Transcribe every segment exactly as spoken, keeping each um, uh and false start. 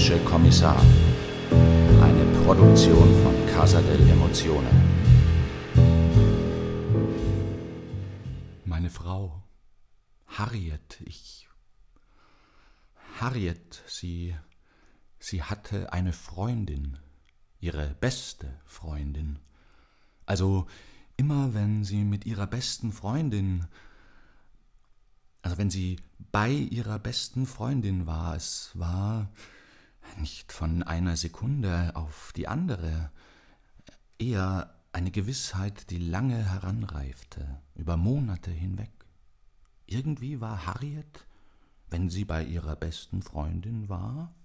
Italienische Kommissar. Eine Produktion von Casa dell'Emozione. Meine Frau, Harriet, ich... Harriet, sie... sie hatte eine Freundin, ihre beste Freundin. Also immer wenn sie mit ihrer besten Freundin... Also wenn sie bei ihrer besten Freundin war, es war nicht von einer Sekunde auf die andere, eher eine Gewissheit, die lange heranreifte, über Monate hinweg. Irgendwie war Harriet, wenn sie bei ihrer besten Freundin war,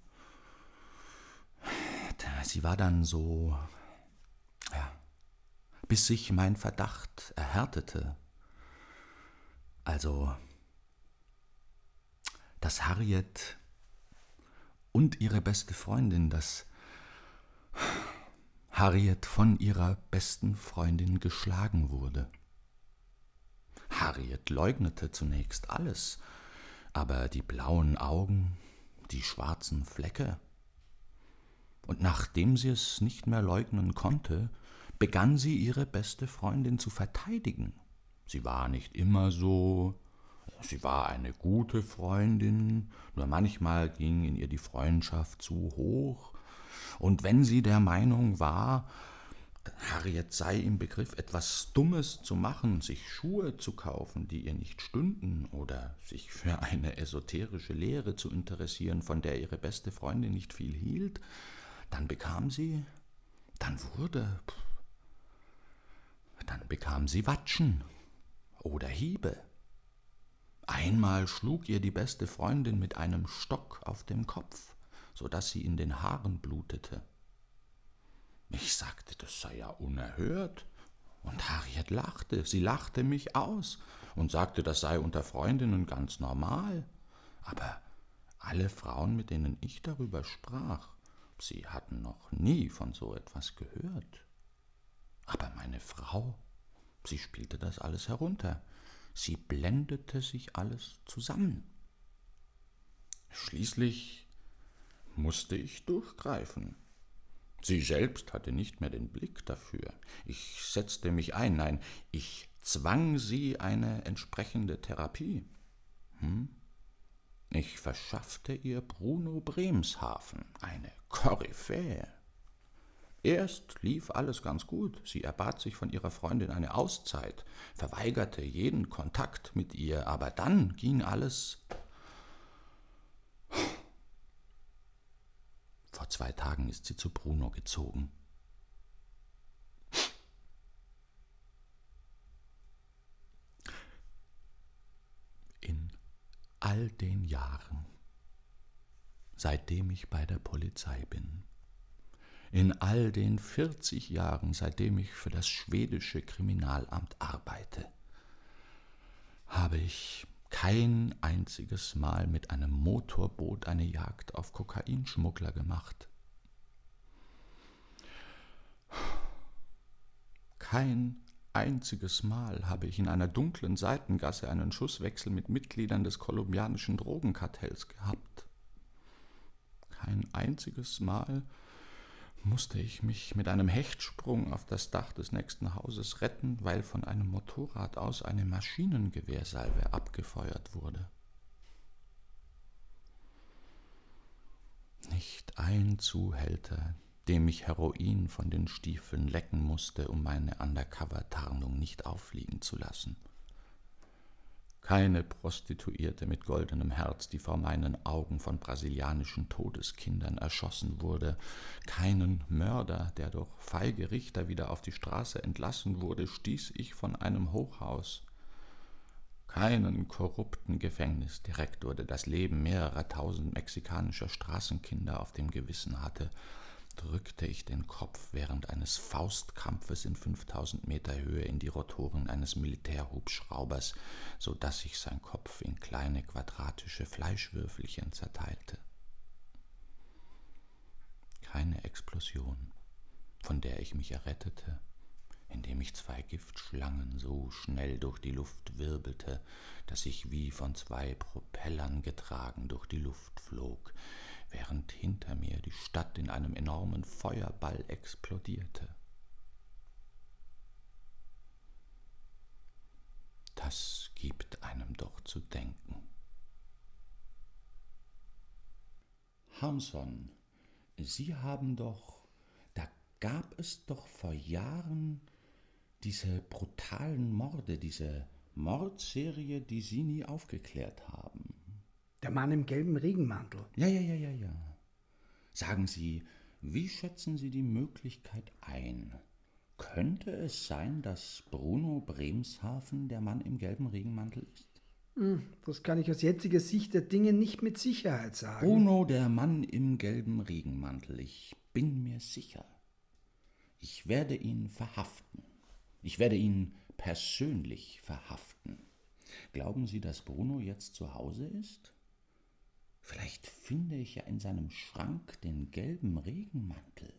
sie war dann so, ja, bis sich mein Verdacht erhärtete. Also, dass Harriet und ihre beste Freundin, dass Harriet von ihrer besten Freundin geschlagen wurde. Harriet leugnete zunächst alles, aber die blauen Augen, die schwarzen Flecke. Und nachdem sie es nicht mehr leugnen konnte, begann sie ihre beste Freundin zu verteidigen. Sie war nicht immer so... Sie war eine gute Freundin, nur manchmal ging in ihr die Freundschaft zu hoch. Und wenn sie der Meinung war, Harriet sei im Begriff, etwas Dummes zu machen, sich Schuhe zu kaufen, die ihr nicht stünden, oder sich für eine esoterische Lehre zu interessieren, von der ihre beste Freundin nicht viel hielt, dann bekam sie, dann wurde, dann bekam sie Watschen oder Hiebe. Einmal schlug ihr die beste Freundin mit einem Stock auf dem Kopf, so daß sie in den Haaren blutete. Ich sagte, das sei ja unerhört, und Harriet lachte, sie lachte mich aus und sagte, das sei unter Freundinnen ganz normal. Aber alle Frauen, mit denen ich darüber sprach, sie hatten noch nie von so etwas gehört. Aber meine Frau, sie spielte das alles herunter. Sie blendete sich alles zusammen. Schließlich musste ich durchgreifen. Sie selbst hatte nicht mehr den Blick dafür. Ich setzte mich ein, nein, ich zwang sie eine entsprechende Therapie. Hm? Ich verschaffte ihr Bruno Bremshafen, eine Koryphäe. Erst lief alles ganz gut. Sie erbat sich von ihrer Freundin eine Auszeit, verweigerte jeden Kontakt mit ihr, aber dann ging alles... Vor zwei Tagen ist sie zu Bruno gezogen. In all den Jahren, seitdem ich bei der Polizei bin, in all den vierzig Jahren, seitdem ich für das schwedische Kriminalamt arbeite, habe ich kein einziges Mal mit einem Motorboot eine Jagd auf Kokainschmuggler gemacht. Kein einziges Mal habe ich in einer dunklen Seitengasse einen Schusswechsel mit Mitgliedern des kolumbianischen Drogenkartells gehabt. Kein einziges Mal musste ich mich mit einem Hechtsprung auf das Dach des nächsten Hauses retten, weil von einem Motorrad aus eine Maschinengewehrsalve abgefeuert wurde. Nicht ein Zuhälter, dem ich Heroin von den Stiefeln lecken musste, um meine Undercover-Tarnung nicht auffliegen zu lassen. Keine Prostituierte mit goldenem Herz, die vor meinen Augen von brasilianischen Todeskindern erschossen wurde, keinen Mörder, der durch feige Richter wieder auf die Straße entlassen wurde, stieß ich von einem Hochhaus. Keinen korrupten Gefängnisdirektor, der das Leben mehrerer tausend mexikanischer Straßenkinder auf dem Gewissen hatte, drückte ich den Kopf während eines Faustkampfes in fünftausend Meter Höhe in die Rotoren eines Militärhubschraubers, so daß sich sein Kopf in kleine quadratische Fleischwürfelchen zerteilte. Keine Explosion, von der ich mich errettete, indem ich zwei Giftschlangen so schnell durch die Luft wirbelte, dass ich wie von zwei Propellern getragen durch die Luft flog, während hinter mir die Stadt in einem enormen Feuerball explodierte. Das gibt einem doch zu denken. Harmson, Sie haben doch, da gab es doch vor Jahren diese brutalen Morde, diese Mordserie, die Sie nie aufgeklärt haben. Der Mann im gelben Regenmantel. Ja, ja, ja, ja, ja. Sagen Sie, wie schätzen Sie die Möglichkeit ein? Könnte es sein, dass Bruno Bremshaven der Mann im gelben Regenmantel ist? Das kann ich aus jetziger Sicht der Dinge nicht mit Sicherheit sagen. Bruno, der Mann im gelben Regenmantel, ich bin mir sicher. Ich werde ihn verhaften. Ich werde ihn persönlich verhaften. Glauben Sie, dass Bruno jetzt zu Hause ist? Vielleicht finde ich ja in seinem Schrank den gelben Regenmantel.